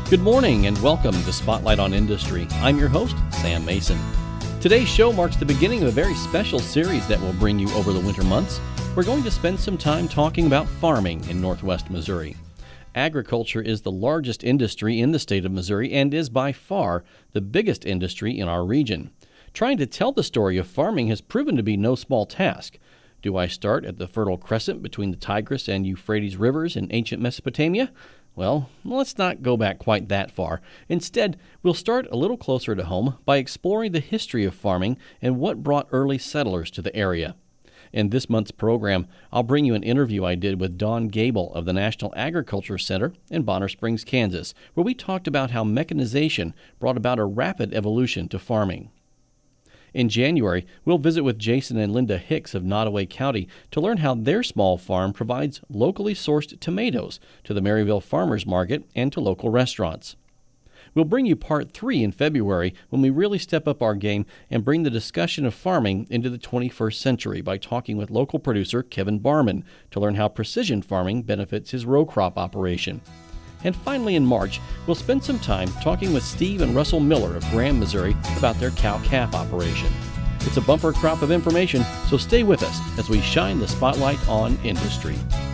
Good morning and welcome to Spotlight on Industry. I'm your host, Sam Mason. Today's show marks the beginning of a very special series that will bring you over the winter months. We're going to spend some time talking about farming in northwest Missouri. Agriculture is the largest industry in the state of Missouri and is by far the biggest industry in our region. Trying to tell the story of farming has proven to be no small task. Do I start at the Fertile Crescent between the Tigris and Euphrates rivers in ancient Mesopotamia? Well, let's not go back quite that far. Instead, we'll start a little closer to home by exploring the history of farming and what brought early settlers to the area. In this month's program, I'll bring you an interview I did with Don Gable of the National Agriculture Center in Bonner Springs, Kansas, where we talked about how mechanization brought about a rapid evolution to farming. In January, we'll visit with Jason and Linda Hicks of Nottoway County to learn how their small farm provides locally sourced tomatoes to the Maryville Farmers Market and to local restaurants. We'll bring you part 3 in February when we really step up our game and bring the discussion of farming into the 21st century by talking with local producer Kevin Barman to learn how precision farming benefits his row crop operation. And finally in March, we'll spend some time talking with Steve and Russell Miller of Graham, Missouri about their cow-calf operation. It's a bumper crop of information, so stay with us as we shine the spotlight on industry.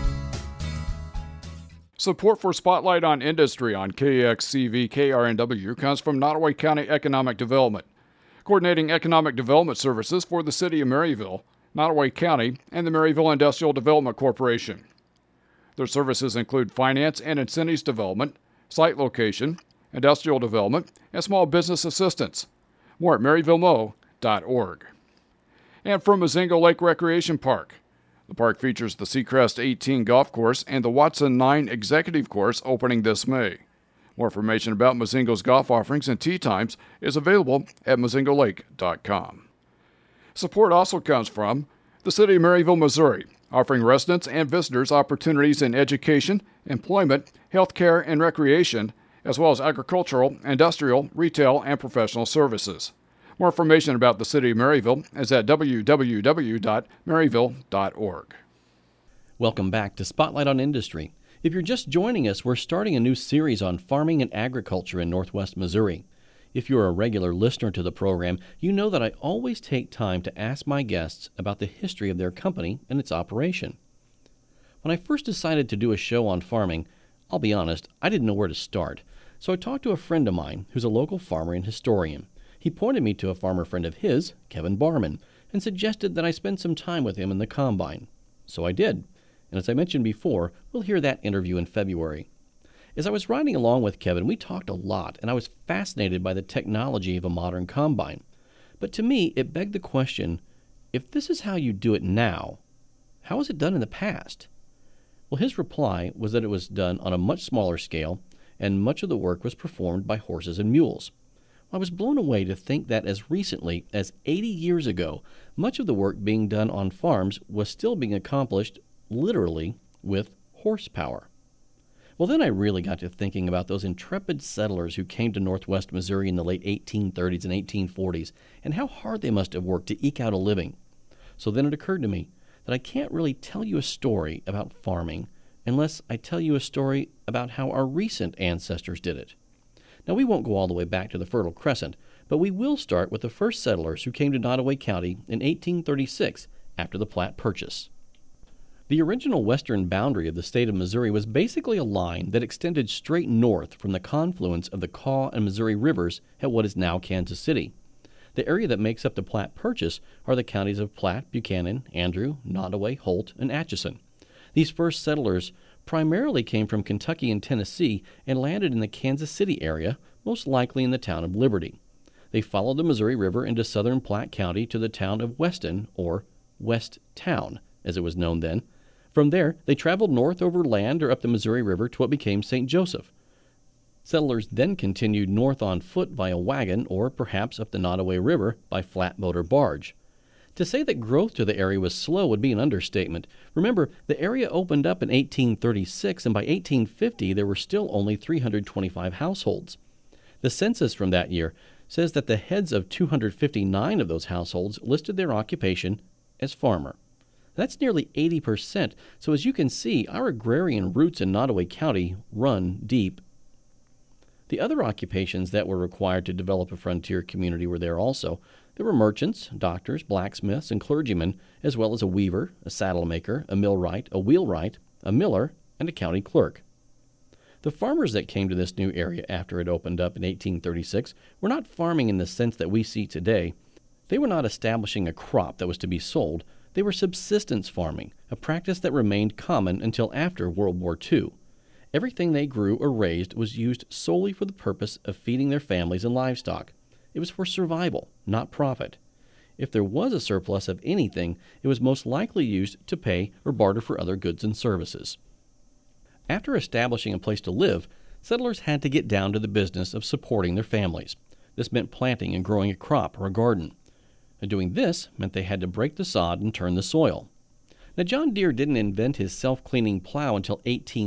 Support for Spotlight on Industry on KXCV KRNW comes from Nottoway County Economic Development, coordinating economic development services for the City of Maryville, Nottoway County, and the Maryville Industrial Development Corporation. Their services include finance and incentives development, site location, industrial development, and small business assistance. More at maryvillemo.org. And from Mozingo Lake Recreation Park. The park features the Seacrest 18 golf course and the Watson 9 executive course opening this May. More information about Mozingo's golf offerings and tee times is available at mozingolake.com. Support also comes from the City of Maryville, Missouri, offering residents and visitors opportunities in education, employment, healthcare, and recreation, as well as agricultural, industrial, retail, and professional services. More information about the City of Maryville is at www.maryville.org. Welcome back to Spotlight on Industry. If you're just joining us, we're starting a new series on farming and agriculture in northwest Missouri. If you're a regular listener to the program, you know that I always take time to ask my guests about the history of their company and its operation. When I first decided to do a show on farming, I'll be honest, I didn't know where to start. So I talked to a friend of mine who's a local farmer and historian. He pointed me to a farmer friend of his, Kevin Barman, and suggested that I spend some time with him in the combine. So I did. And as I mentioned before, we'll hear that interview in February. As I was riding along with Kevin, we talked a lot, and I was fascinated by the technology of a modern combine. But to me, it begged the question, if this is how you do it now, how was it done in the past? Well, his reply was that it was done on a much smaller scale, and much of the work was performed by horses and mules. I was blown away to think that as recently as 80 years ago, much of the work being done on farms was still being accomplished literally with horsepower. Well, then I really got to thinking about those intrepid settlers who came to northwest Missouri in the late 1830s and 1840s, and how hard they must have worked to eke out a living. So then it occurred to me that I can't really tell you a story about farming unless I tell you a story about how our recent ancestors did it. Now, we won't go all the way back to the Fertile Crescent, but we will start with the first settlers who came to Nottoway County in 1836 after the Platte Purchase. The original western boundary of the state of Missouri was basically a line that extended straight north from the confluence of the Kaw and Missouri rivers at what is now Kansas City. The area that makes up the Platte Purchase are the counties of Platte, Buchanan, Andrew, Nottoway, Holt, and Atchison. These first settlers primarily came from Kentucky and Tennessee and landed in the Kansas City area, most likely in the town of Liberty. They followed the Missouri River into southern Platte County to the town of Weston, or West Town, as it was known then. From there, they traveled north over land or up the Missouri River to what became St. Joseph. Settlers then continued north on foot via wagon or perhaps up the Nottoway River by flatboat or barge. To say that growth to the area was slow would be an understatement. Remember, the area opened up in 1836, and by 1850 there were still only 325 households. The census from that year says that the heads of 259 of those households listed their occupation as farmer. That's nearly 80%, so as you can see, our agrarian roots in Nottoway County run deep. The The other occupations that were required to develop a frontier community were there also. There were merchants, doctors, blacksmiths, and clergymen, as well as a weaver, a saddle maker, a millwright, a wheelwright, a miller, and a county clerk. The farmers that came to this new area after it opened up in 1836 were not farming in the sense that we see today. They were not establishing a crop that was to be sold. They were subsistence farming, a practice that remained common until after World War II. Everything they grew or raised was used solely for the purpose of feeding their families and livestock. It was for survival, not profit. If there was a surplus of anything, it was most likely used to pay or barter for other goods and services. After establishing a place to live, settlers had to get down to the business of supporting their families. This meant planting and growing a crop or a garden. And doing this meant they had to break the sod and turn the soil. Now, John Deere didn't invent his self-cleaning plow until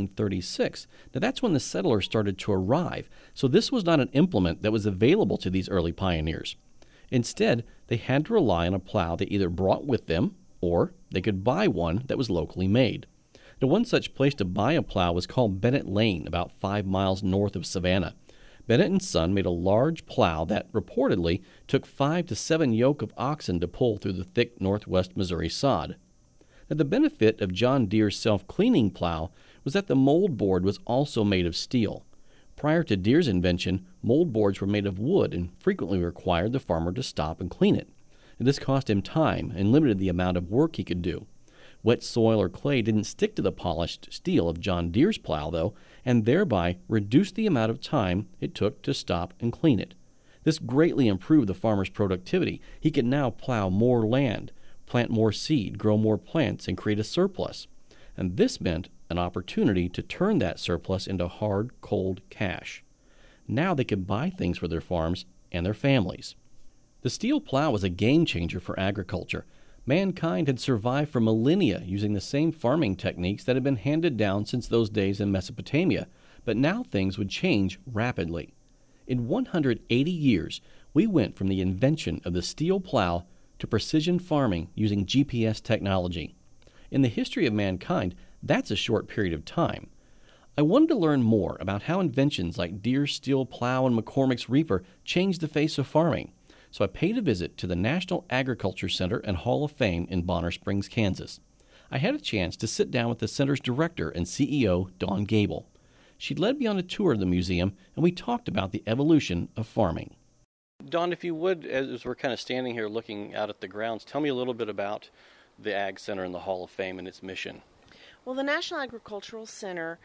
1836. Now, that's when the settlers started to arrive, so this was not an implement that was available to these early pioneers. Instead, they had to rely on a plow they either brought with them, or they could buy one that was locally made. Now, one such place to buy a plow was called Bennett Lane, about 5 miles north of Savannah. Bennett and Son made a large plow that reportedly took 5 to 7 yoke of oxen to pull through the thick northwest Missouri sod. Now, the benefit of John Deere's self-cleaning plow was that the mold board was also made of steel. Prior to Deere's invention, mold boards were made of wood and frequently required the farmer to stop and clean it. And this cost him time and limited the amount of work he could do. Wet soil or clay didn't stick to the polished steel of John Deere's plow, though, and thereby reduced the amount of time it took to stop and clean it. This greatly improved the farmer's productivity. He could now plow more land, plant more seed, grow more plants, and create a surplus. And this meant an opportunity to turn that surplus into hard, cold cash. Now they could buy things for their farms and their families. The steel plow was a game changer for agriculture. Mankind had survived for millennia using the same farming techniques that had been handed down since those days in Mesopotamia, but now things would change rapidly. In 180 years, we went from the invention of the steel plow to precision farming using GPS technology. In the history of mankind, that's a short period of time. I wanted to learn more about how inventions like Deere's steel plow and McCormick's reaper changed the face of farming. So I paid a visit to the National Agriculture Center and Hall of Fame in Bonner Springs, Kansas. I had a chance to sit down with the center's director and CEO, Dawn Gable. She led me on a tour of the museum, and we talked about the evolution of farming. Dawn, if you would, as we're kind of standing here looking out at the grounds, tell me a little bit about the Ag Center and the Hall of Fame and its mission. Well, the National Agricultural Center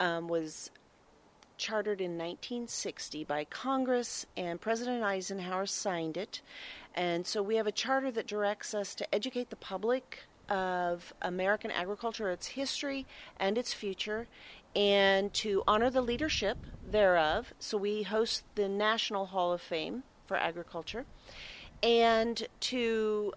was chartered in 1960 by Congress, and President Eisenhower signed it. And so we have a charter that directs us to educate the public of American agriculture, its history and its future, and to honor the leadership thereof. So we host the National Hall of Fame for Agriculture, and to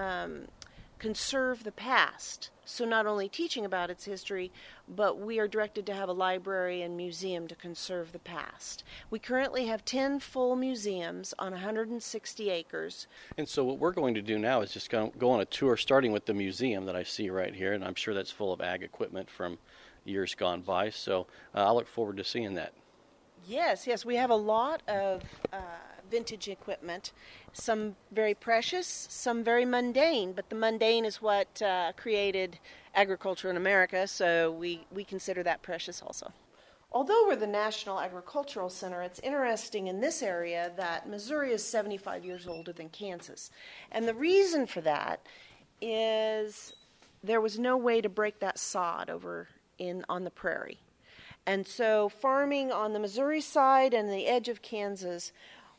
conserve the past. So not only teaching about its history, but we are directed to have a library and museum to conserve the past. We currently have 10 full museums on 160 acres. And so what we're going to do now is just go on a tour, starting with the museum that I see right here, and I'm sure that's full of ag equipment from years gone by. So I look forward to seeing that. Yes, we have a lot of vintage equipment, some very precious, some very mundane, but the mundane is what created agriculture in America, so we consider that precious also. Although we're the National Agricultural Center, it's interesting in this area that Missouri is 75 years older than Kansas. And the reason for that is there was no way to break that sod over on the prairie. And so farming on the Missouri side and the edge of Kansas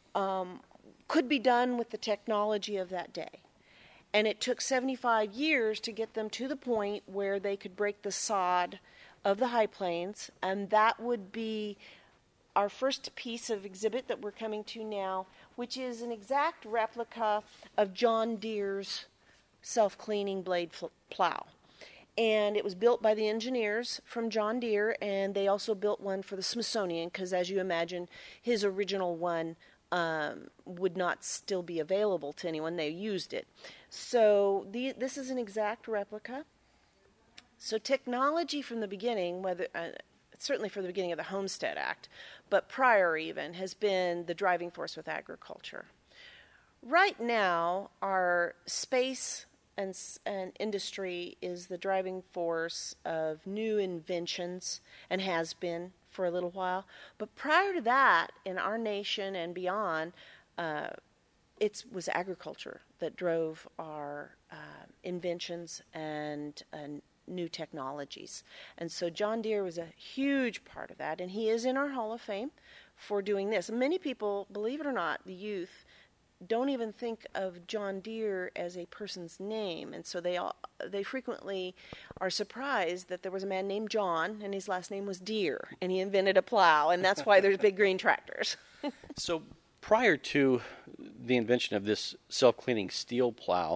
could be done with the technology of that day. And it took 75 years to get them to the point where they could break the sod of the high plains, and that would be our first piece of exhibit that we're coming to now, which is an exact replica of John Deere's self-cleaning blade plow. And it was built by the engineers from John Deere, and they also built one for the Smithsonian, because as you imagine, his original one would not still be available to anyone. They used it. So this is an exact replica. So technology from the beginning, whether certainly for the beginning of the Homestead Act, but prior even, has been the driving force with agriculture. Right now, our space and industry is the driving force of new inventions and has been for a little while. But prior to that, in our nation and beyond, it was agriculture that drove our inventions and new technologies. And so John Deere was a huge part of that, and he is in our Hall of Fame for doing this. Many people, believe it or not, the youth, don't even think of John Deere as a person's name, and so they frequently are surprised that there was a man named John, and his last name was Deere, and he invented a plow, and that's why there's big green tractors. So prior to the invention of this self-cleaning steel plow,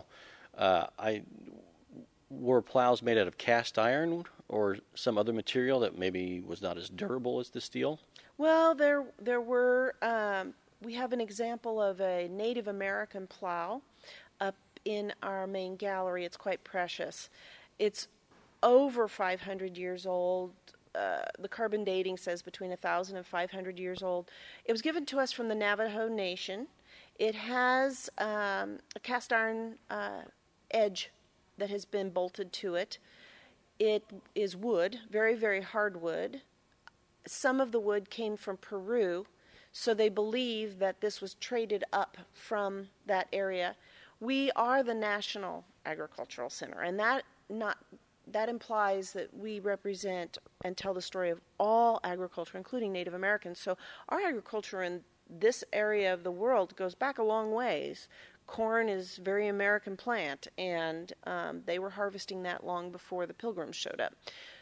were plows made out of cast iron or some other material that maybe was not as durable as the steel? Well, there were. We have an example of a Native American plow up in our main gallery. It's quite precious. It's over 500 years old. The carbon dating says between 1,000 and 500 years old. It was given to us from the Navajo Nation. It has a cast iron edge that has been bolted to it. It is wood, very, very hard wood. Some of the wood came from Peru, so they believe that this was traded up from that area. We are the National Agricultural Center, and that implies that we represent and tell the story of all agriculture, including Native Americans. So our agriculture in this area of the world goes back a long ways. Corn is a very American plant, and they were harvesting that long before the Pilgrims showed up.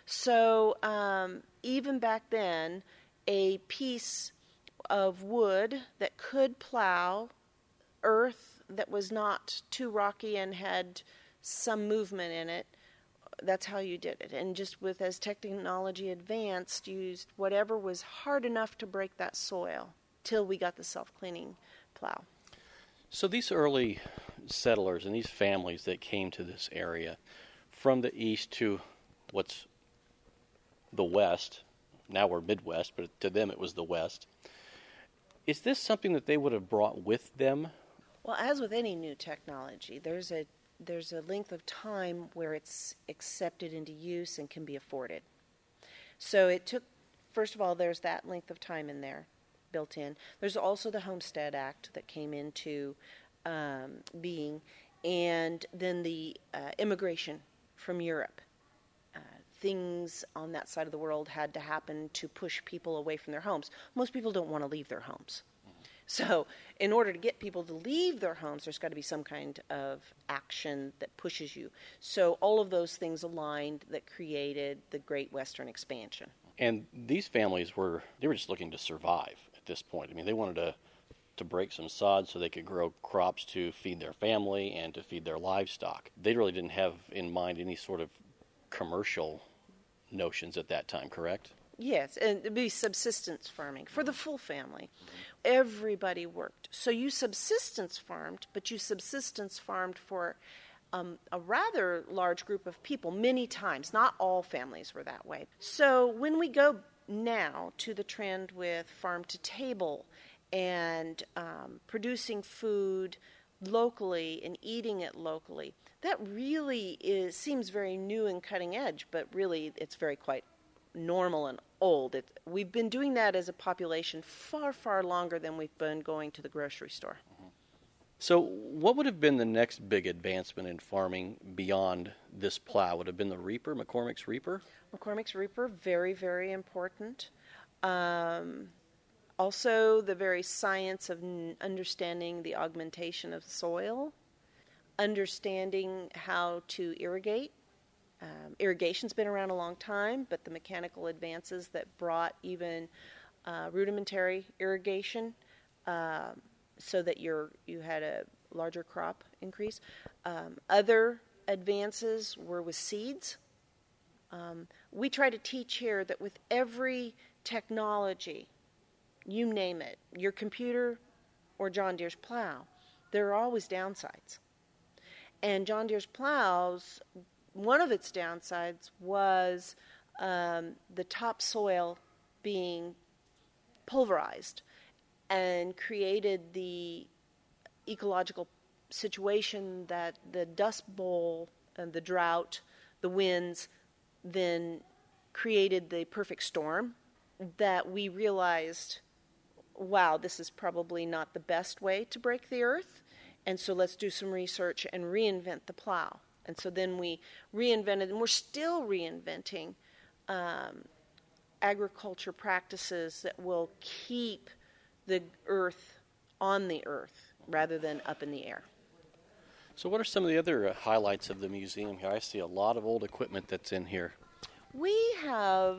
So even back then, a piece of wood that could plow earth that was not too rocky and had some movement in it, that's how you did it. And just as technology advanced, used whatever was hard enough to break that soil till we got the self-cleaning plow. So these early settlers and these families that came to this area from the east to what's the west, now we're Midwest, but to them it was the west. Is this something that they would have brought with them? Well, as with any new technology, there's a length of time where it's accepted into use and can be afforded. So it took, first of all, there's that length of time in there built in. There's also the Homestead Act that came into being, and then the immigration from Europe. Things on that side of the world had to happen to push people away from their homes. Most people don't want to leave their homes. So in order to get people to leave their homes, there's got to be some kind of action that pushes you. So all of those things aligned that created the Great Western Expansion. And these families they were just looking to survive at this point. I mean, they wanted to break some sod so they could grow crops to feed their family and to feed their livestock. They really didn't have in mind any sort of commercial notions at that time, correct? Yes, and it'd be subsistence farming for the full family. Everybody worked. So you subsistence farmed, but you subsistence farmed for a rather large group of people many times. Not all families were that way. So when we go now to the trend with farm to table and producing food locally and eating it locally, that really seems very new and cutting edge, but really it's very quite normal and old. We've been doing that as a population far, far longer than we've been going to the grocery store. Mm-hmm. So what would have been the next big advancement in farming beyond this plow? Would it have been the reaper, McCormick's reaper? McCormick's reaper, very, very important. Also, the very science of understanding the augmentation of soil, understanding how to irrigate. Irrigation's been around a long time, but the mechanical advances that brought even rudimentary irrigation so that you had a larger crop increase. Other advances were with seeds. We try to teach here that with every technology, you name it, your computer or John Deere's plow, there are always downsides. And John Deere's plows, one of its downsides was the topsoil being pulverized and created the ecological situation that the Dust Bowl and the drought, the winds, then created the perfect storm, that we realized, wow, this is probably not the best way to break the earth, and so let's do some research and reinvent the plow. And so then we reinvented, and we're still reinventing agriculture practices that will keep the earth on the earth rather than up in the air. So what are some of the other highlights of the museum here? I see a lot of old equipment that's in here. We have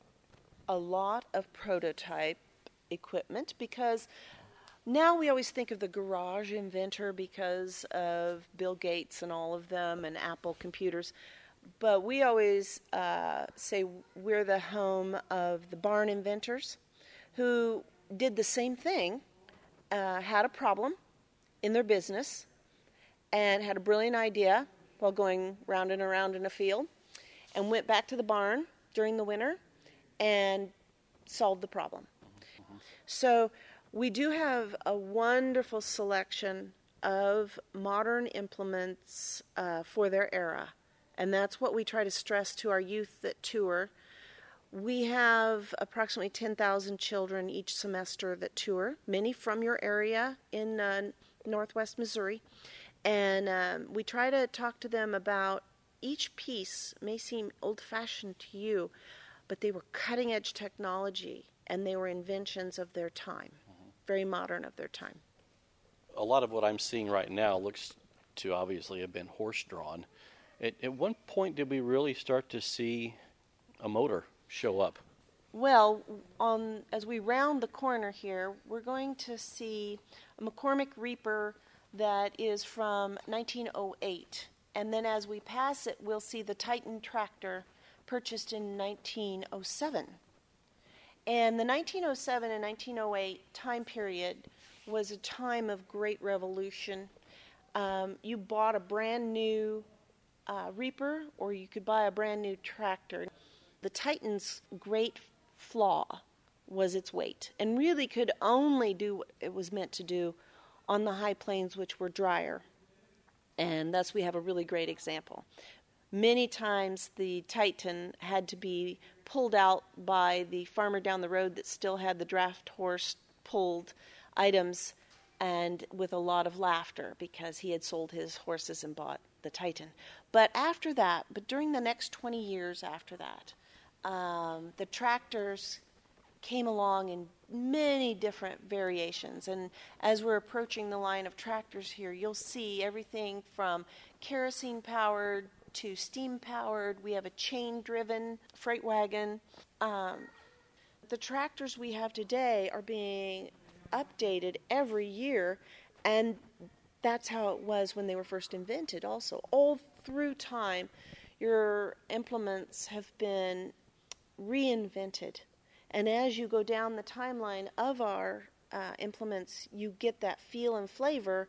a lot of prototype equipment because now we always think of the garage inventor because of Bill Gates and all of them and Apple computers. But we always say we're the home of the barn inventors who did the same thing, had a problem in their business, and had a brilliant idea while going round and around in a field, and went back to the barn during the winter and solved the problem. So we do have a wonderful selection of modern implements for their era, and that's what we try to stress to our youth that tour. We have approximately 10,000 children each semester that tour, many from your area in northwest Missouri. And we try to talk to them about each piece may seem old-fashioned to you, but they were cutting-edge technology, and they were inventions of their time, very modern of their time. A lot of what I'm seeing right now looks to obviously have been horse-drawn. At what point did we really start to see a motor show up? Well, as we round the corner here, we're going to see a McCormick Reaper that is from 1908. And then as we pass it, we'll see the Titan tractor purchased in 1907. And the 1907 and 1908 time period was a time of great revolution. You bought a brand new Reaper, or you could buy a brand new tractor. The Titan's great flaw was its weight, and really could only do what it was meant to do on the high plains, which were drier. And thus we have a really great example. Many times the Titan had to be pulled out by the farmer down the road that still had the draft horse pulled items, and with a lot of laughter because he had sold his horses and bought the Titan. But during the next 20 years after that, the tractors came along in many different variations. And as we're approaching the line of tractors here, you'll see everything from kerosene-powered to steam-powered. We have a chain-driven freight wagon. The tractors we have today are being updated every year, and that's how it was when they were first invented also. All through time, your implements have been reinvented. And as you go down the timeline of our implements, you get that feel and flavor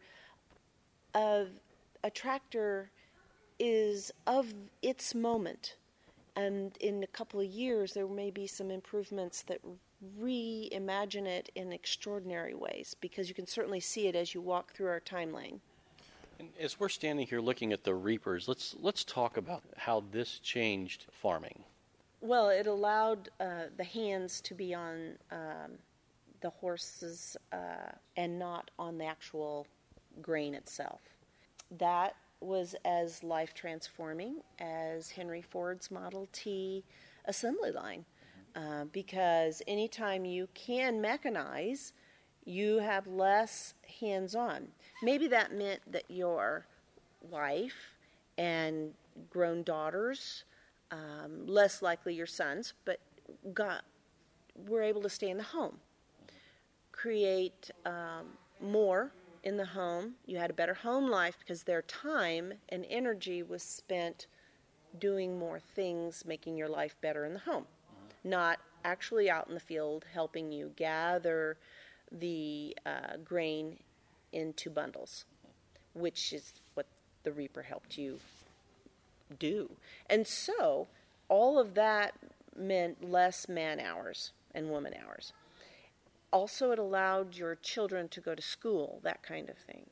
of a tractor is of its moment. And in a couple of years, there may be some improvements that reimagine it in extraordinary ways, because you can certainly see it as you walk through our timeline. And as we're standing here looking at the Reapers, let's talk about how this changed farming. Well, it allowed the hands to be on the horses and not on the actual grain itself. That was as life-transforming as Henry Ford's Model T assembly line, because anytime you can mechanize, you have less hands-on. Able that meant that your wife and grown daughters, less likely your sons, but were able to stay in the home, create more in the home. You had a better home life because their time and energy was spent doing more things, making your life better in the home, not actually out in the field helping you gather the grain into bundles, which is what the Reaper helped you do. And so all of that meant less man hours and woman hours. Also, it allowed your children to go to school, that kind of thing.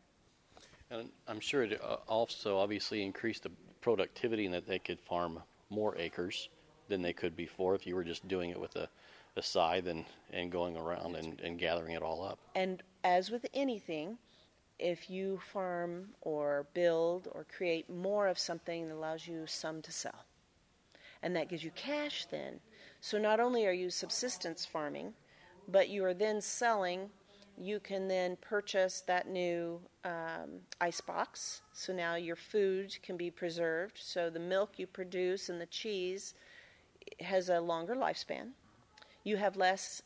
And I'm sure it also obviously increased the productivity in that they could farm more acres than they could before if you were just doing it with a scythe and going around and gathering it all up. And as with anything, if you farm or build or create more of something, it allows you some to sell. And that gives you cash then. So not only are you subsistence farming, but you are then selling. You can then purchase that new ice box. So now your food can be preserved. So the milk you produce and the cheese has a longer lifespan. You have less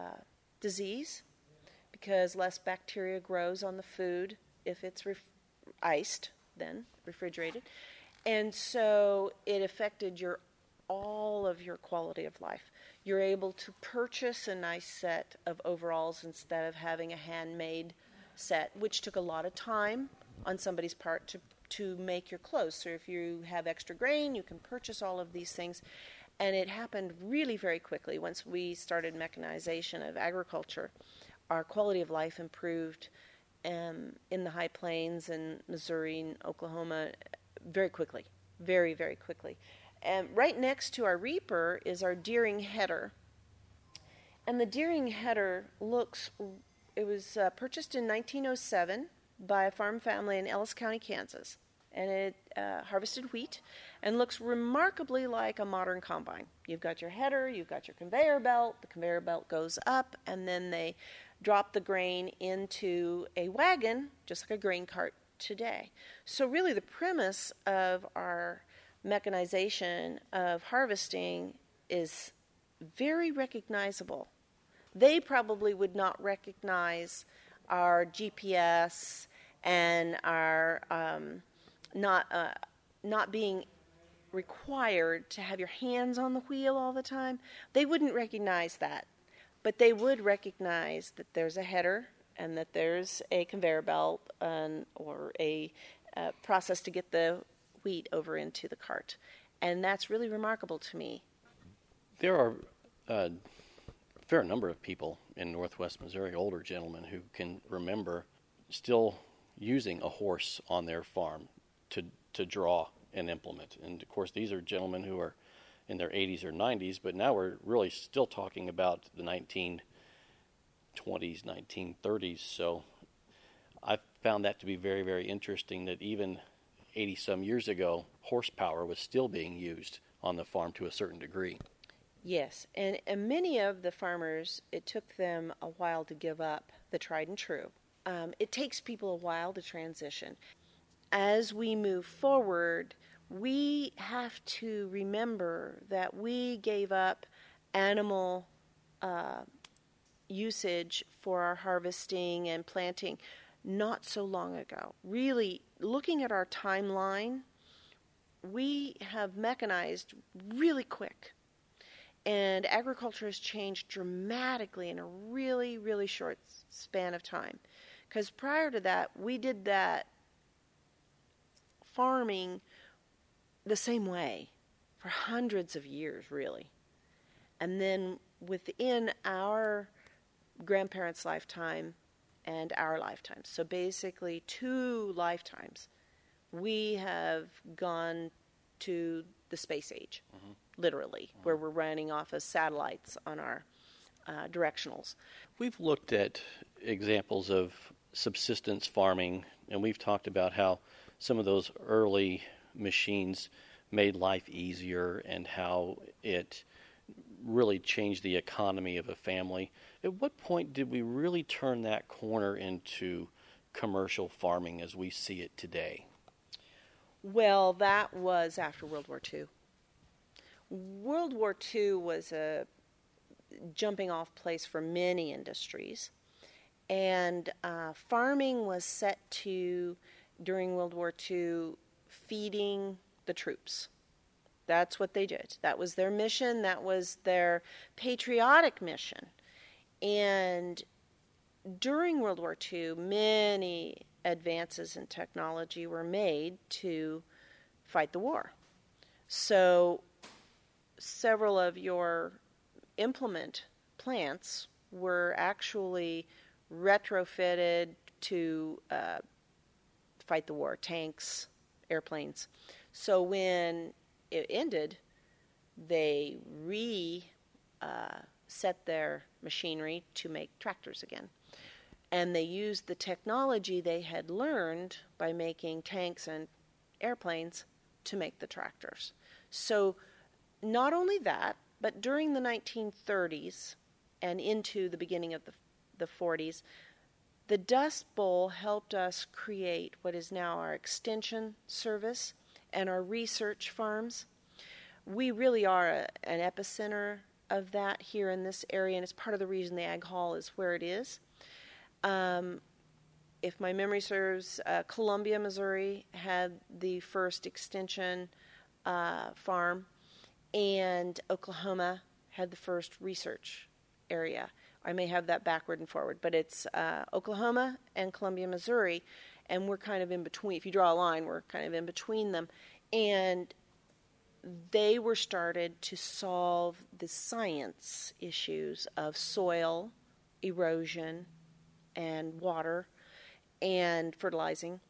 disease because less bacteria grows on the food if it's iced, then refrigerated. And so it affected all of your quality of life. You're able to purchase a nice set of overalls instead of having a handmade set, which took a lot of time on somebody's part to make your clothes. So if you have extra grain, you can purchase all of these things. And it happened really very quickly. Once we started mechanization of agriculture, our quality of life improved in the high plains in Missouri and Oklahoma very quickly, very, very quickly. And right next to our reaper is our Deering header. And the Deering header it was purchased in 1907 by a farm family in Ellis County, Kansas. And it harvested wheat and looks remarkably like a modern combine. You've got your header, you've got your conveyor belt. The conveyor belt goes up, and then they drop the grain into a wagon, just like a grain cart today. So really the premise of our mechanization of harvesting is very recognizable. They probably would not recognize our GPS and our not being required to have your hands on the wheel all the time. They wouldn't recognize that, but they would recognize that there's a header and that there's a conveyor belt or a process to get the wheat over into the cart. And that's really remarkable to me. There are a fair number of people in Northwest Missouri, older gentlemen, who can remember still using a horse on their farm to draw an implement. And, of course, these are gentlemen who are in their 80s or 90s, but now we're really still talking about the 1920s, 1930s. So I found that to be very, very interesting that even 80-some years ago, horsepower was still being used on the farm to a certain degree. Yes, and many of the farmers, it took them a while to give up the tried and true. It takes people a while to transition. As we move forward, we have to remember that we gave up animal usage for our harvesting and planting not so long ago. Really, looking at our timeline, we have mechanized really quick. And agriculture has changed dramatically in a really, really short span of time. Because prior to that, we did that farming the same way for hundreds of years, really. And then within our grandparents' lifetime and our lifetime, so basically 2 lifetimes, we have gone to the space age, literally, where we're running off of satellites on our directionals. We've looked at examples of subsistence farming, and we've talked about how some of those early machines made life easier and how it really changed the economy of a family. At what point did we really turn that corner into commercial farming as we see it today? Well, that was after World War II. World War II was a jumping off place for many industries, and farming was set to, during World War II, feeding the troops. That's what they did. That was their mission. That was their patriotic mission. And during World War II, many advances in technology were made to fight the war. So several of your implement plants were actually retrofitted to fight the war, tanks, airplanes. So when it ended, they set their machinery to make tractors again. And they used the technology they had learned by making tanks and airplanes to make the tractors. So not only that, but during the 1930s and into the beginning of the 40s, the Dust Bowl helped us create what is now our extension service and our research farms. We really are an epicenter of that here in this area, and it's part of the reason the Ag Hall is where it is. If my memory serves, Columbia, Missouri had the first extension farm, and Oklahoma had the first research area. I may have that backward and forward, but it's Oklahoma and Columbia, Missouri, and we're kind of in between. If you draw a line, we're kind of in between them. And they were started to solve the science issues of soil, erosion, and water, and fertilizing.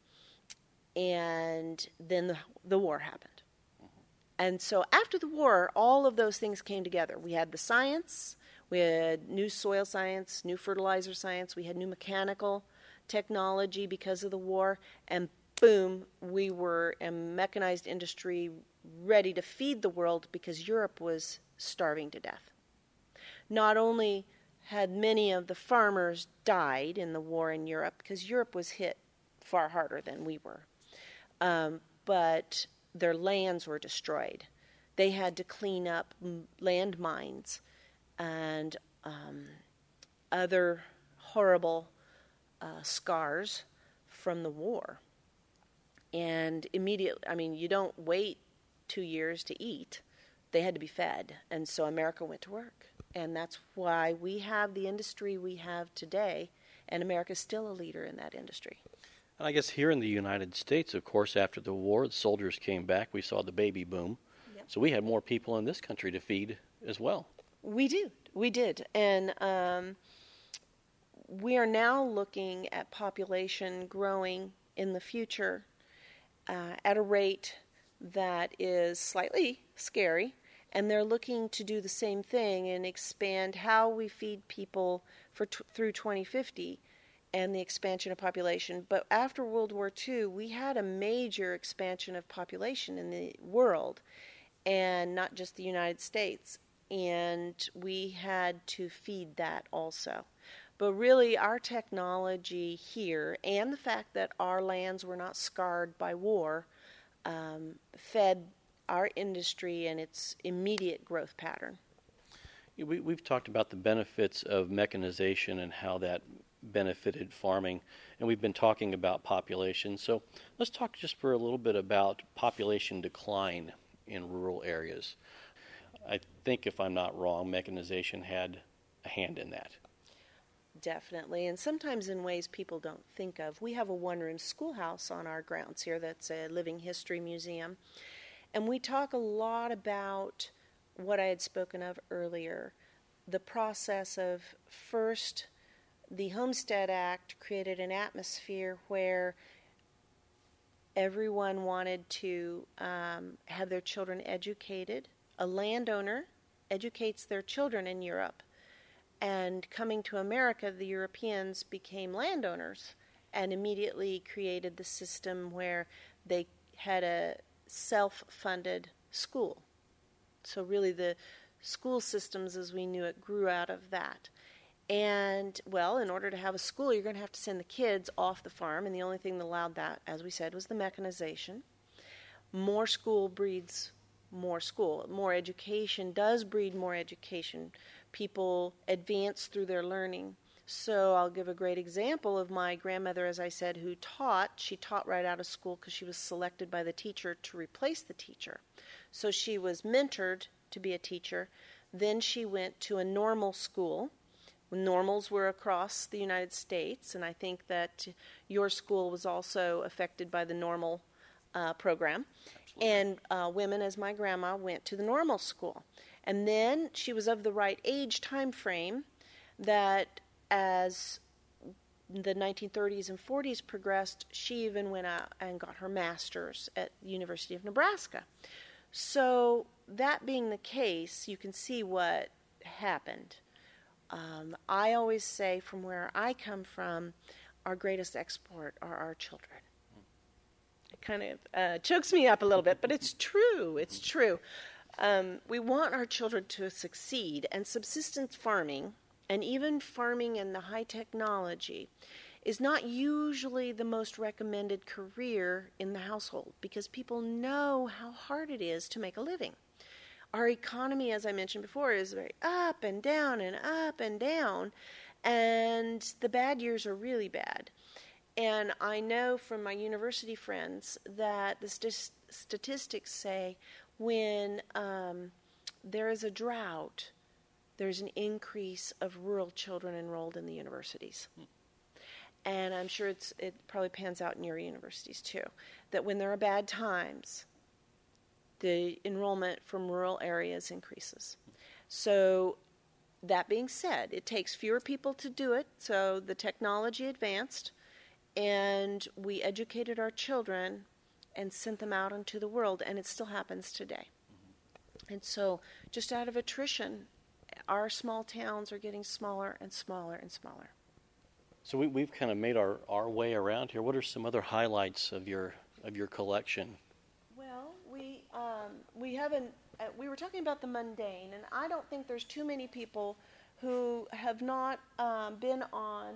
And then the war happened. And so after the war, all of those things came together. We had the science, we had new soil science, new fertilizer science, we had new mechanical technology because of the war, and boom, we were a mechanized industry ready to feed the world because Europe was starving to death. Not only had many of the farmers died in the war in Europe, because Europe was hit far harder than we were, but their lands were destroyed. They had to clean up landmines and other horrible scars from the war. And immediately, I mean, you don't wait 2 years to eat. They had to be fed. And so America went to work. And that's why we have the industry we have today, and America's still a leader in that industry. And I guess here in the United States, of course, after the war, the soldiers came back. We saw the baby boom. Yep. So we had more people in this country to feed as well. We did. And we are now looking at population growing in the future at a rate that is slightly scary. And they're looking to do the same thing and expand how we feed people through 2050 and the expansion of population. But after World War II, we had a major expansion of population in the world, and not just the United States. And we had to feed that also. But really, our technology here and the fact that our lands were not scarred by war fed our industry and its immediate growth pattern. We've talked about the benefits of mechanization and how that benefited farming, and we've been talking about population. So let's talk just for a little bit about population decline in rural areas. I think, if I'm not wrong, mechanization had a hand in that. Definitely, and sometimes in ways people don't think of. We have a one-room schoolhouse on our grounds here that's a living history museum, and we talk a lot about what I had spoken of earlier, the process of first the Homestead Act created an atmosphere where everyone wanted to have their children educated. A landowner educates their children in Europe. And coming to America, the Europeans became landowners and immediately created the system where they had a self-funded school. So really the school systems as we knew it grew out of that. And, well, in order to have a school, you're going to have to send the kids off the farm, and the only thing that allowed that, as we said, was the mechanization. More school breeds more school. More education does breed more education. People advance through their learning. So I'll give a great example of my grandmother, as I said, who taught. She taught right out of school because she was selected by the teacher to replace the teacher. So she was mentored to be a teacher. Then she went to a normal school. Normals were across the United States, and I think that your school was also affected by the normal program. And women, as my grandma, went to the normal school. And then she was of the right age time frame that as the 1930s and 40s progressed, she even went out and got her master's at the University of Nebraska. So that being the case, you can see what happened. I always say, from where I come from, our greatest export are our children. It kind of chokes me up a little bit, but it's true. It's true. We want our children to succeed, and subsistence farming, and even farming in the high technology, is not usually the most recommended career in the household because people know how hard it is to make a living. Our economy, as I mentioned before, is very up and down and up and down, and the bad years are really bad. And I know from my university friends that the statistics say when there is a drought, there's an increase of rural children enrolled in the universities. And I'm sure it probably pans out in your universities too, that when there are bad times, the enrollment from rural areas increases. So that being said, it takes fewer people to do it, so the technology advanced, and we educated our children and sent them out into the world, and it still happens today. And so just out of attrition, our small towns are getting smaller and smaller and smaller. So we've kind of made our way around here. What are some other highlights of your collection? Well, we haven't. We were talking about the mundane, and I don't think there's too many people who have not been on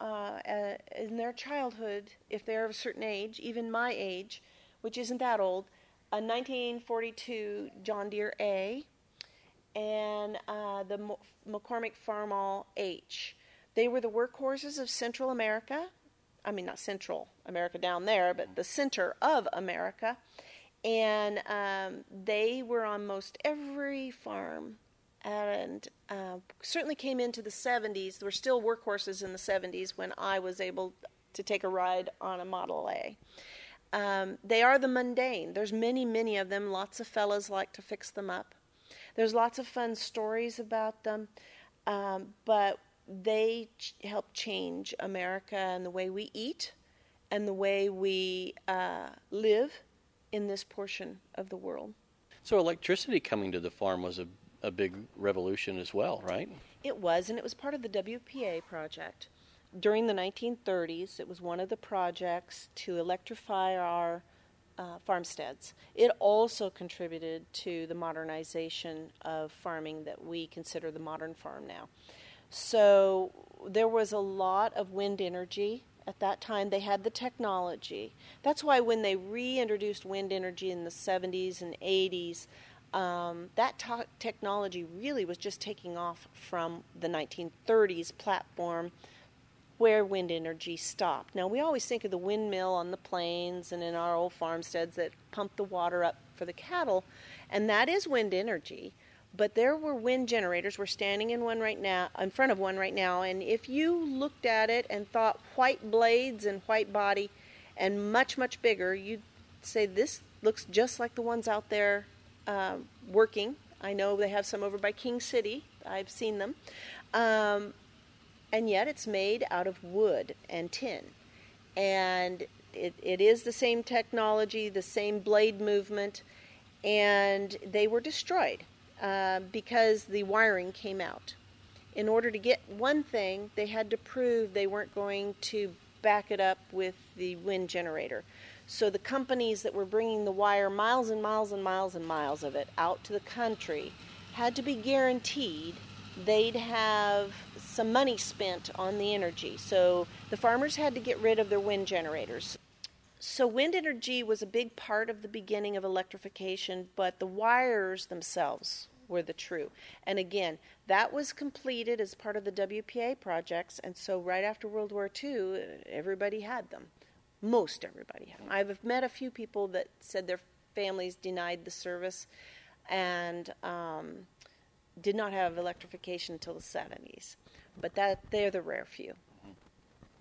in their childhood, if they're of a certain age, even my age, which isn't that old, a 1942 John Deere A and the McCormick Farmall H. They were the workhorses of Central America. I mean, not Central America down there, but the center of America. And they were on most every farm, and certainly came into the 70s. There were still workhorses in the 70s when I was able to take a ride on a Model A. They are the mundane. There's many, many of them. Lots of fellas like to fix them up. There's lots of fun stories about them, but they help change America and the way we eat and the way we live in this portion of the world. So electricity coming to the farm was a big revolution as well, right? It was, and it was part of the WPA project. During the 1930s, it was one of the projects to electrify our farmsteads. It also contributed to the modernization of farming that we consider the modern farm now. So there was a lot of wind energy. At that time, they had the technology. That's why when they reintroduced wind energy in the 70s and 80s, that technology really was just taking off from the 1930s platform where wind energy stopped. Now, we always think of the windmill on the plains and in our old farmsteads that pump the water up for the cattle, and that is wind energy. But there were wind generators. We're standing in one right now, in front of one right now, and if you looked at it and thought white blades and white body and much, much bigger, you'd say this looks just like the ones out there working. I know they have some over by King City. I've seen them. And yet it's made out of wood and tin. And it is the same technology, the same blade movement, and they were destroyed. Because the wiring came out. In order to get one thing, they had to prove they weren't going to back it up with the wind generator. So the companies that were bringing the wire miles and miles and miles and miles of it out to the country had to be guaranteed they'd have some money spent on the energy. So the farmers had to get rid of their wind generators. So wind energy was a big part of the beginning of electrification, but the wires themselves were the true. And again, that was completed as part of the WPA projects, and so right after World War II, everybody had them. Most everybody had them. I've met a few people that said their families denied the service and did not have electrification until the 70s. But they're the rare few.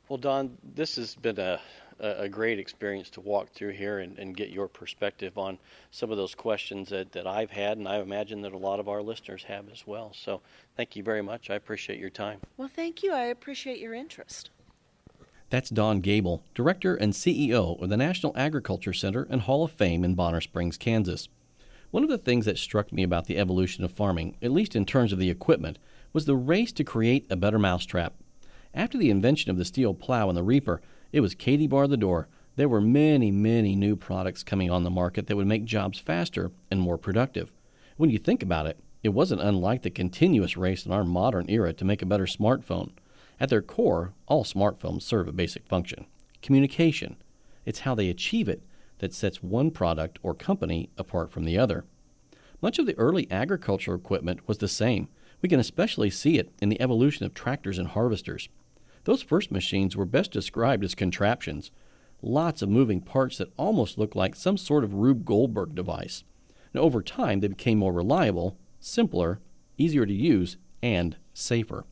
Well, Don, this has been a great experience to walk through here and get your perspective on some of those questions that I've had, and I imagine that a lot of our listeners have as well. So thank you very much. I appreciate your time. Well, thank you. I appreciate your interest. That's Don Gable, Director and CEO of the National Agriculture Center and Hall of Fame in Bonner Springs, Kansas. One of the things that struck me about the evolution of farming, at least in terms of the equipment, was the race to create a better mousetrap. After the invention of the steel plow and the reaper, it was Katie bar the door. There were many, many new products coming on the market that would make jobs faster and more productive. When you think about it, it wasn't unlike the continuous race in our modern era to make a better smartphone. At their core, all smartphones serve a basic function: communication. It's how they achieve it that sets one product or company apart from the other. Much of the early agricultural equipment was the same. We can especially see it in the evolution of tractors and harvesters. Those first machines were best described as contraptions, lots of moving parts that almost looked like some sort of Rube Goldberg device. Now, over time, they became more reliable, simpler, easier to use, and safer.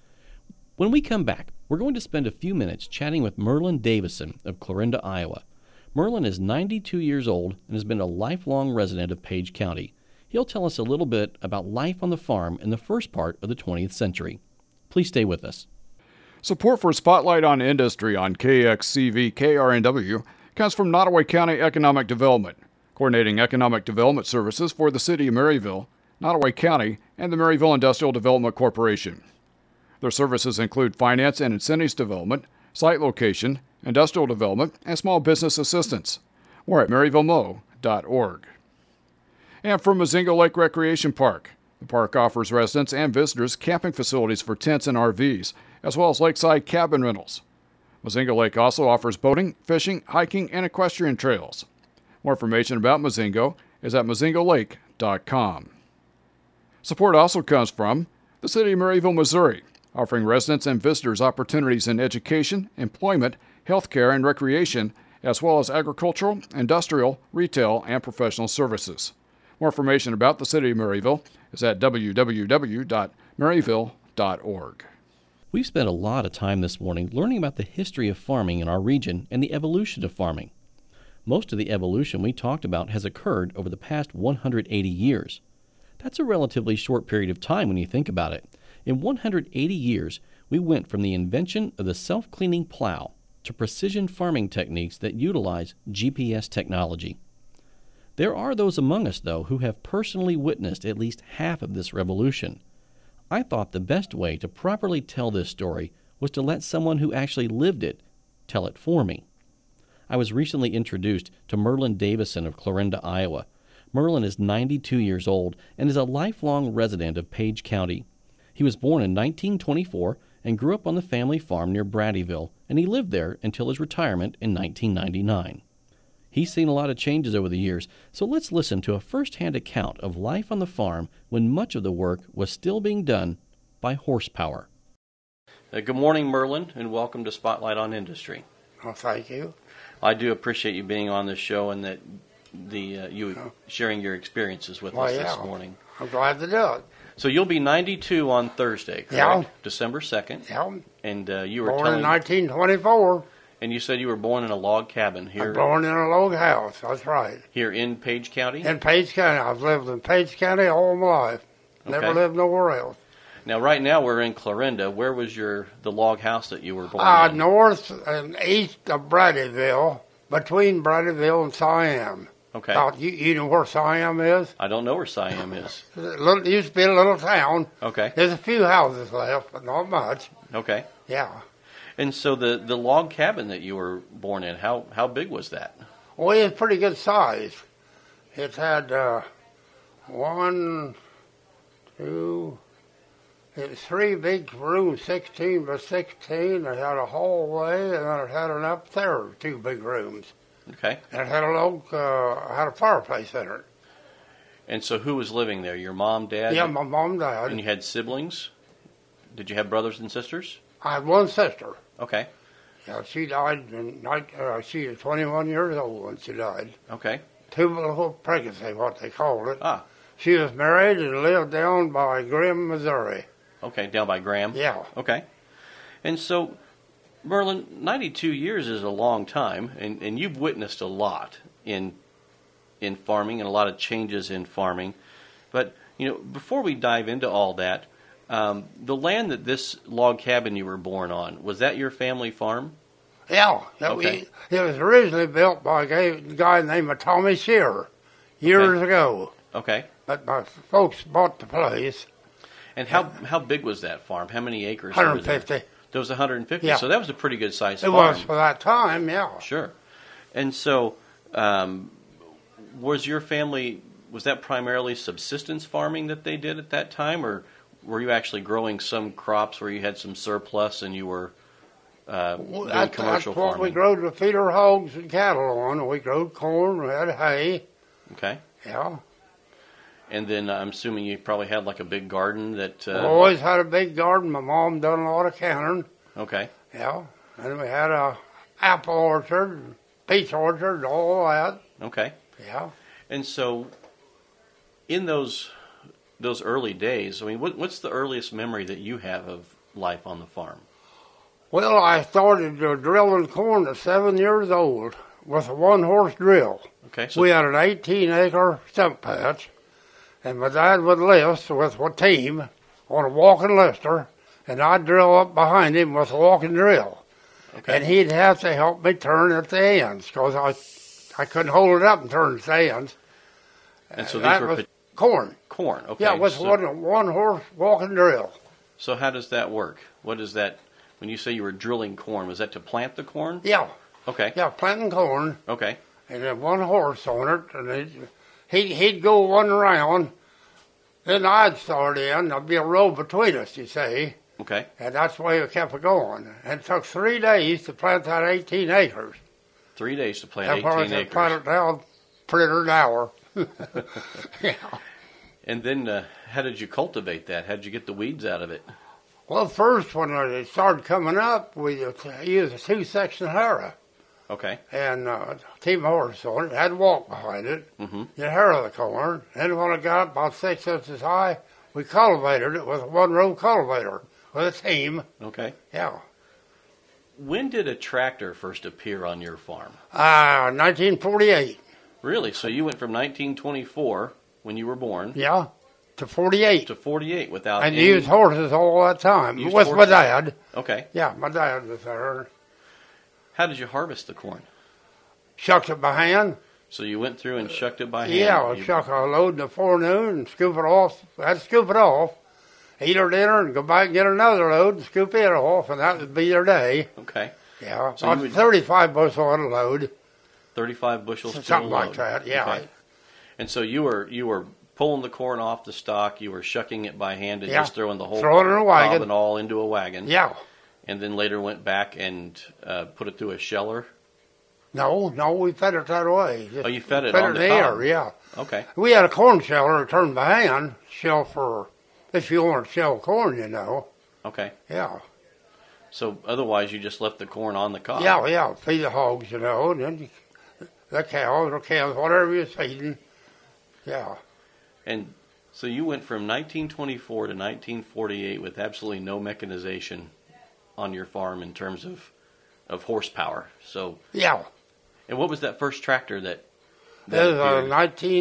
When we come back, we're going to spend a few minutes chatting with Merlin Davison of Clarinda, Iowa. Merlin is 92 years old and has been a lifelong resident of Page County. He'll tell us a little bit about life on the farm in the first part of the 20th century. Please stay with us. Support for Spotlight on Industry on KXCV KRNW comes from Nottoway County Economic Development, coordinating economic development services for the City of Maryville, Nottoway County, and the Maryville Industrial Development Corporation. Their services include finance and incentives development, site location, industrial development, and small business assistance. More at maryvillemo.org. And from Mozingo Lake Recreation Park. The park offers residents and visitors camping facilities for tents and RVs, as well as lakeside cabin rentals. Mozingo Lake also offers boating, fishing, hiking, and equestrian trails. More information about Mozingo is at mozingolake.com. Support also comes from the City of Maryville, Missouri, offering residents and visitors opportunities in education, employment, healthcare, and recreation, as well as agricultural, industrial, retail, and professional services. More information about the City of Maryville is at www.maryville.org. We've spent a lot of time this morning learning about the history of farming in our region and the evolution of farming. Most of the evolution we talked about has occurred over the past 180 years. That's a relatively short period of time when you think about it. In 180 years, we went from the invention of the self-cleaning plow to precision farming techniques that utilize GPS technology. There are those among us, though, who have personally witnessed at least half of this revolution. I thought the best way to properly tell this story was to let someone who actually lived it tell it for me. I was recently introduced to Merlin Davison of Clarinda, Iowa. Merlin is 92 years old and is a lifelong resident of Page County. He was born in 1924 and grew up on the family farm near Bradyville, and he lived there until his retirement in 1999. He's seen a lot of changes over the years, so let's listen to a first-hand account of life on the farm when much of the work was still being done by horsepower. Good morning, Merlin, and welcome to Spotlight on Industry. Well, thank you. I do appreciate you being on this show and that you sharing your experiences with us this morning. I'm glad to do it. So you'll be 92 on Thursday, correct? Yeah. December 2nd. Yeah. And you were Born in 1924. And you said you were born in a log cabin here. I'm born in a log house. That's right. Here in Page County? In Page County. I've lived in Page County all my life. Never lived nowhere else. Now, right now we're in Clarinda. Where was the log house that you were born in? North and east of Bradyville, between Bradyville and Siam. Okay. You know where Siam is? I don't know where Siam is. It used to be a little town. Okay. There's a few houses left, but not much. Okay. Yeah. And so the log cabin that you were born in, how big was that? Well, it was pretty good size. It had three big rooms, 16 by 16. It had a hallway, and then it had an up there, two big rooms. Okay. And it had had a fireplace in it. And so who was living there? Your mom, dad? Yeah, my mom, dad. And you had siblings? Did you have brothers and sisters? I had one sister. Okay. Yeah, she died she was 21 years old when she died. Okay. Tubal pregnancy, what they called it. Ah. She was married and lived down by Graham, Missouri. Okay, down by Graham? Yeah. Okay. And so Merlin, 92 years is a long time, and you've witnessed a lot in farming and a lot of changes in farming. But, before we dive into all that, the land that this log cabin you were born on, was that your family farm? Yeah. Okay. It was originally built by a guy named Tommy Shearer years ago. Okay. But my folks bought the place. And how big was that farm? How many acres? 150. There was 150. Yeah. So that was a pretty good sized It farm. was for that time, yeah. Sure. And so, was your family, was that primarily subsistence farming that they did at that time, or were you actually growing some crops where you had some surplus and you were doing commercial that's what farming? we growed to feed our hogs and cattle on. We growed corn, we had hay. Okay. Yeah. And then I'm assuming you probably had like a big garden that... We always had a big garden. My mom done a lot of canning. Okay. Yeah. And we had a apple orchard, peach orchard, all that. Okay. Yeah. And so, in those early days, I mean, what's the earliest memory that you have of life on the farm? Well, I started drilling corn at 7 years old with a one-horse drill. Okay. So, We had an 18-acre stump patch, and my dad would lift with a team on a walking lister, and I'd drill up behind him with a walking drill. okay. And he'd have to help me turn at the ends, because I couldn't hold it up and turn at the ends. And so that these were was corn. corn. Okay. Yeah, with so, one-horse walking drill. So how does that work? What is that? When you say you were drilling corn, was that to plant the corn? Yeah, Okay. yeah, planting corn. Okay. And then one horse on it, and he'd go one round, then I'd start in, there'd be a row between us, you see, Okay. and that's the way we kept it going. And it took 3 days to plant that 18 acres. 3 days to plant And probably 18 acres. plant it down pretty an hour. Yeah. And then how did you cultivate that? How did you get the weeds out of it? Well, first when it started coming up, we used a 2-section harrow. Okay. And team horse on it, had to walk behind it, Mm-hmm. you harrow the corn. Then when it got about 6 inches high, we cultivated it with a one-row cultivator with a team. Okay. Yeah. When did a tractor first appear on your farm? 1948. Really? So you went from 1924, when you were born, Yeah. To 48. to 48 without And any... used horses all that time Used with my horses. dad. Okay. Yeah, my dad was there. How did you harvest the corn? Shucked it by hand. So you went through and shucked it by hand? Yeah, You- shuck a load in the forenoon and scoop it off. Had to scoop it off. Eat our dinner and go back and get another load and scoop it off, and that would be their day. Okay. Yeah, So you about would- 35 bushel on a load. 35 bushels to Something a load. like that, yeah. Okay. And so you were pulling the corn off the stalk, you were shucking it by hand and Yeah. just throwing the whole Throw it in a cob wagon. and all into a wagon. Yeah. And then later went back and put it through a sheller. No, we fed it that way. Oh, you fed it fed on it the in the cob. air, yeah. Okay. We had a corn sheller turned by hand, shell for, if you want to shell corn, you know. Okay. Yeah. So otherwise you just left the corn on the cob. Yeah, feed the hogs, you know, and then the cows, whatever you're feeding. Yeah. And so you went from 1924 to 1948 with absolutely no mechanization on your farm in terms of horsepower. So, Yeah. and what was that first tractor that There's a appeared?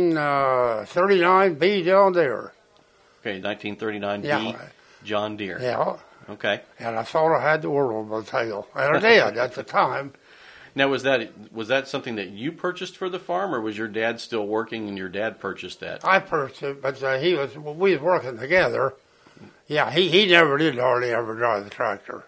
1939 B John Deere. Okay, 1939 Yeah. B John Deere. Yeah. Okay. And I thought I had the world by the tail. And I did at the time. Now was that something that you purchased for the farm, or was your dad still working and your dad purchased that? I purchased it, but we was working together. Yeah, he never did hardly ever drive the tractor.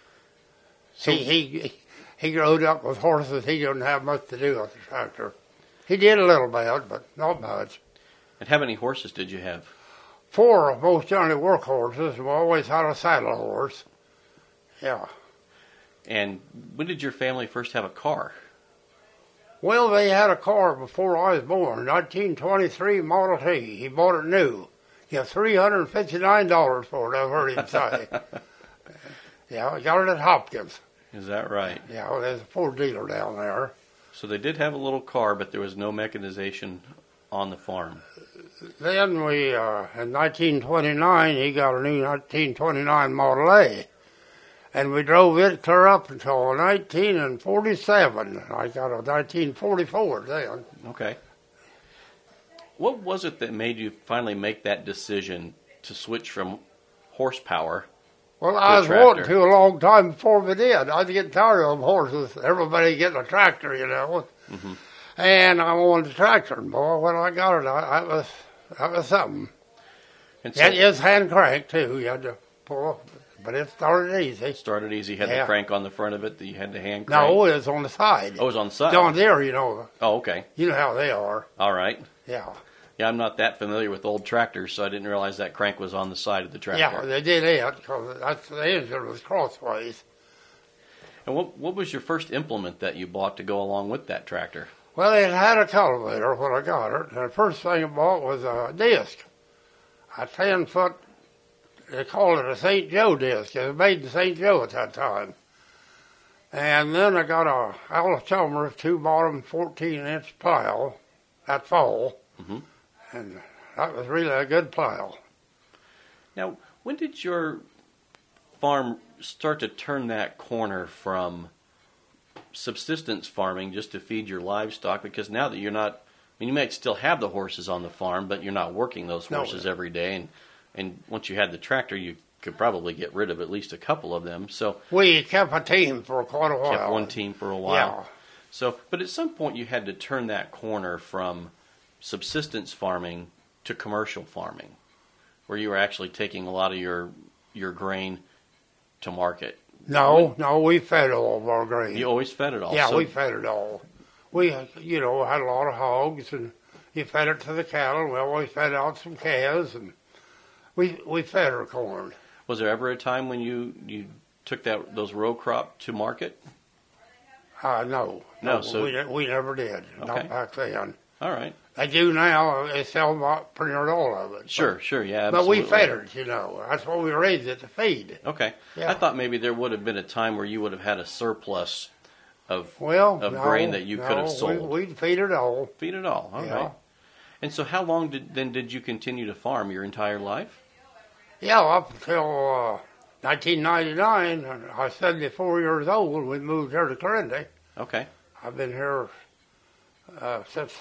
So- He growed up with horses. He didn't have much to do with the tractor. He did a little bit, but not much. And how many horses did you have? 4 of most generally work horses. We always had a saddle horse. Yeah. And when did your family first have a car? Well, they had a car before I was born, 1923 Model T. He bought it new. He got $359 for it, I've heard him say. Yeah, I got it at Hopkins. Is that right? Yeah, well, there's a Ford dealer down there. So they did have a little car, but there was no mechanization on the farm. Then in 1929, he got a new 1929 Model A. And we drove it clear up until 1947. I got a 1944 then. Okay. What was it that made you finally make that decision to switch from horsepower? Well, I was tractor? wanting to a long time before we did. I was getting tired of them horses. Everybody getting a tractor, you know. Mm-hmm. And I wanted a tractor. And boy, when I got it, that was something. And so It is hand crank, too. You had to pull, but it started easy. started easy. You had the Yeah. crank on the front of it that you had to hand crank. No, it was on the side. Oh, it was on the side. Down there, you know. Oh, okay. You know how they are. All right. Yeah. Yeah, I'm not that familiar with old tractors, so I didn't realize that crank was on the side of the tractor. Yeah, they did it because the engine was crossways. And what was your first implement that you bought to go along with that tractor? Well, it had a cultivator when I got it, and the first thing I bought was a disc, a 10-foot, they called it a St. Joe disc. It was made in St. Joe at that time. And then I got a Alice Chalmers 2-bottom 14-inch plow that fall, Mm-hmm. and that was really a good plow. Now, when did your farm start to turn that corner from subsistence farming just to feed your livestock? Because now that you're not, I mean, you might still have the horses on the farm, but you're not working those No. horses every day. And once you had the tractor, you could probably get rid of at least a couple of them. So We kept a team for quite a while. kept one team for a while. Yeah. So, but at some point you had to turn that corner from subsistence farming to commercial farming, where you were actually taking a lot of your grain to market. No, we fed all of our grain. You always fed it all. Yeah, So we fed it all. We, had a lot of hogs, and you fed it to the cattle. We always fed out some calves, and we fed our corn. was there ever a time when you took those row crop to market? No, No, so- we never did. Okay. Not back then. All right. They do now. They sell pretty much all of it. Sure, yeah, But we absolutely. fed it, That's why we raised it to feed. Okay. Yeah. I thought maybe there would have been a time where you would have had a surplus of Well, of no, grain that you could have no, sold. We'd feed it all. Feed it all. All right. Yeah. And so how long did you continue to farm your entire life? Yeah, up until 1999. I was 74 years old when we moved here to Clarinda. Okay. I've been here since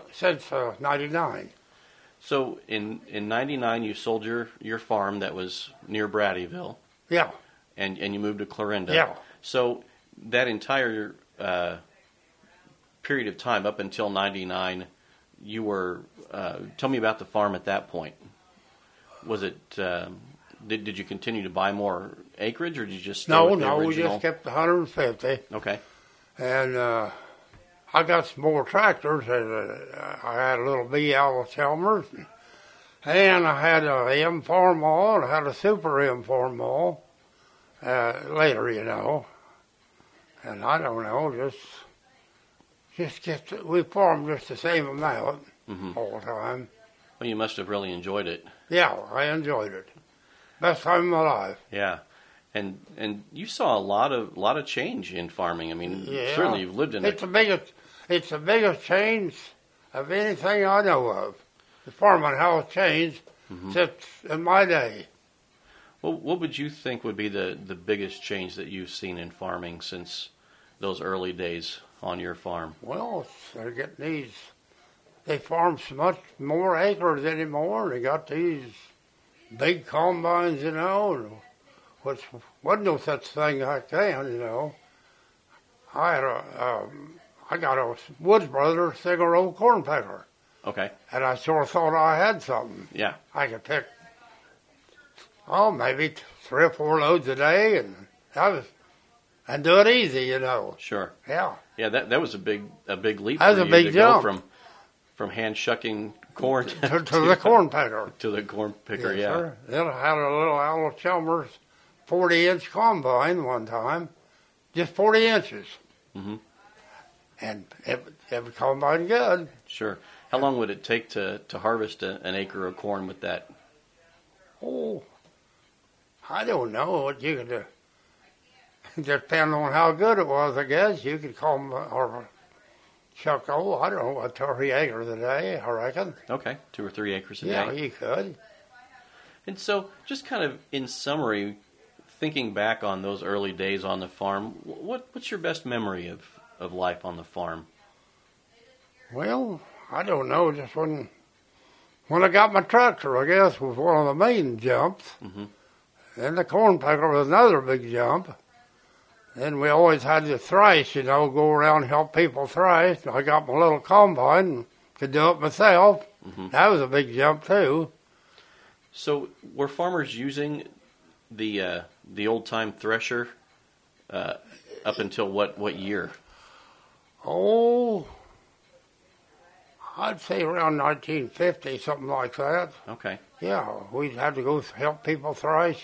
99. So in 99 you sold your farm that was near Bradyville Yeah, and you moved to Clarinda. yeah. So that entire period of time up until 99 you were tell me about the farm at that point. Was it did you continue to buy more acreage or did you just stay with the No, we original? just kept 150. Okay. And I got some more tractors. I had a little BL Chalmers, and I had a M Farmall, and I had a Super M Farmall later, And I don't know, we farmed just the same amount all the time. Well, you must have really enjoyed it. Yeah, I enjoyed it. Best time of my life. Yeah. And you saw a lot of change in farming. I mean, Yeah. certainly you've lived in It's the biggest change of anything I know of. The farming how it's changed since in my day. Well, what would you think would be the biggest change that you've seen in farming since those early days on your farm? Well, they're getting they farm so much more acres anymore. They got these big combines, which wasn't no such thing back then, I got a Woods Brothers single row corn picker, Okay. and I sort of thought I had something. Yeah. I could pick, maybe 3 or 4 loads a day, and do it easy, Sure. Yeah. Yeah, that was a big leap That was for a you big to jump. go from hand shucking corn to the corn picker. to the corn picker. Yes, Yeah. sir. Then I had a little Alice Chalmers 40-inch combine one time, just 40 inches. Mhm. And it combine good. Sure. How long would it take to harvest an acre of corn with that? Oh, I don't know what you could do. Depending on how good it was, I guess. You could or chuck, I don't know, 3 acres a day, I reckon. Okay, 2 or 3 acres a Yeah, day. you could. And so, just kind of in summary, thinking back on those early days on the farm, what's your best memory of life on the farm? Well, I don't know. Just when I got my tractor, I guess, was one of the main jumps. Mm-hmm. Then the corn picker was another big jump. Then we always had to thrash, go around and help people thrash. I got my little combine and could do it myself. Mm-hmm. That was a big jump, too. So were farmers using the old-time thresher up until what year? Oh, I'd say around 1950, something like that. Okay. Yeah, we'd have to go help people thrash.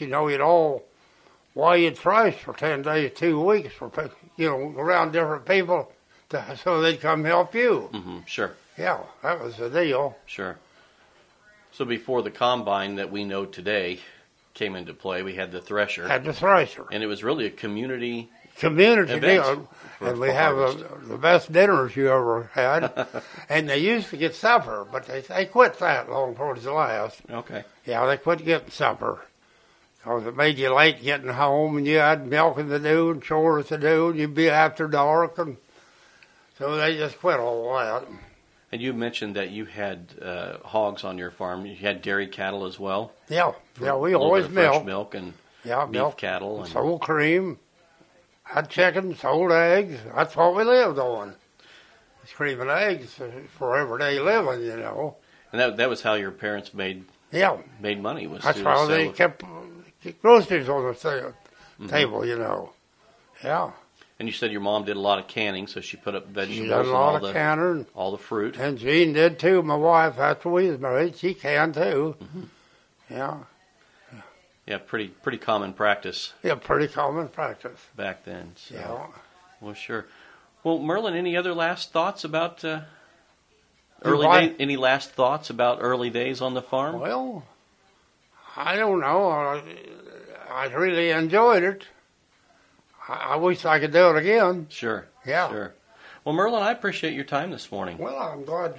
You'd thrash for 10 days, 2 weeks, around different people so they'd come help you. Mm-hmm. Sure. Yeah, that was the deal. Sure. So before the combine that we know today came into play, we had the thresher. Had the thresher. And it was really a community event. deal. And we have the best dinners you ever had. And they used to get supper, but they quit that long towards the last. Okay. Yeah, they quit getting supper. Because it made you late getting home, and you had milking to do and chores to do, and you'd be after dark. And so they just quit all that. And you mentioned that you had hogs on your farm. You had dairy cattle as well? Yeah, we a always bit of fresh milk. milk and beef milk, cattle. And sold cream, had chicken, sold eggs. That's what we lived on. It's cream and eggs for everyday living, And that was how your parents made money. That's how they kept groceries on the table, Yeah. And you said your mom did a lot of canning, so she put up vegetables She did a lot of canning. All the fruit. And Jean did too, my wife, after we was married. She canned too. Mm-hmm. Yeah. Yeah, pretty common practice. Yeah, pretty common practice. Back then. So. Yeah. Well, sure. Well, Merlin, any other last thoughts about early days? Any last thoughts about early days on the farm? Well, I don't know. I really enjoyed it. I wish I could do it again. Sure. Yeah. Sure. Well, Merlin, I appreciate your time this morning. Well, I'm glad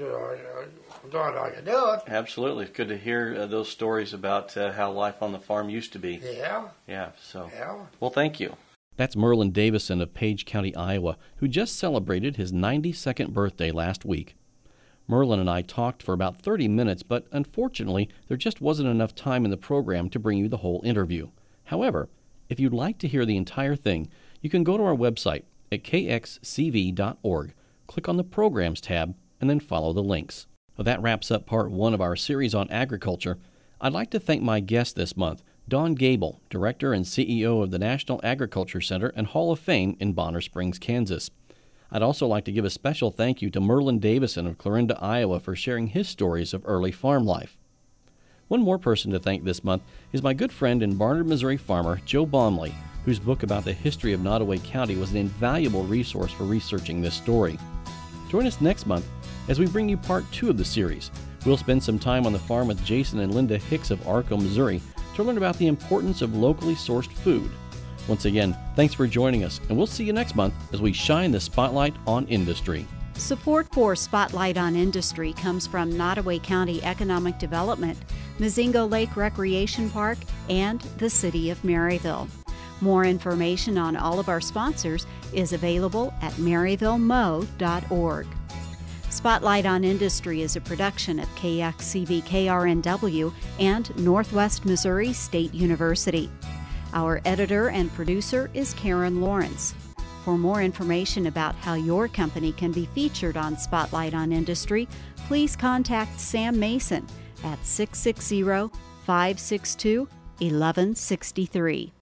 I could do it. Absolutely. It's good to hear those stories about how life on the farm used to be. Yeah. Yeah. So. Yeah. Well, thank you. That's Merlin Davison of Page County, Iowa, who just celebrated his 92nd birthday last week. Merlin and I talked for about 30 minutes, but unfortunately, there just wasn't enough time in the program to bring you the whole interview. However, if you'd like to hear the entire thing, you can go to our website at kxcv.org, click on the Programs tab, and then follow the links. Well, that wraps up part 1 of our series on agriculture. I'd like to thank my guest this month, Don Gable, Director and CEO of the National Agriculture Center and Hall of Fame in Bonner Springs, Kansas. I'd also like to give a special thank you to Merlin Davison of Clarinda, Iowa, for sharing his stories of early farm life. One more person to thank this month is my good friend and Barnard, Missouri farmer, Joe Baumley, whose book about the history of Nottoway County was an invaluable resource for researching this story. Join us next month as we bring you part 2 of the series. We'll spend some time on the farm with Jason and Linda Hicks of Arco, Missouri, to learn about the importance of locally sourced food. Once again, thanks for joining us, and we'll see you next month as we shine the spotlight on industry. Support for Spotlight on Industry comes from Nottoway County Economic Development, Mazingo Lake Recreation Park, and the City of Maryville. More information on all of our sponsors is available at maryvillemo.org. Spotlight on Industry is a production of KXCV KRNW and Northwest Missouri State University. Our editor and producer is Karen Lawrence. For more information about how your company can be featured on Spotlight on Industry, please contact Sam Mason at 660-562-1163.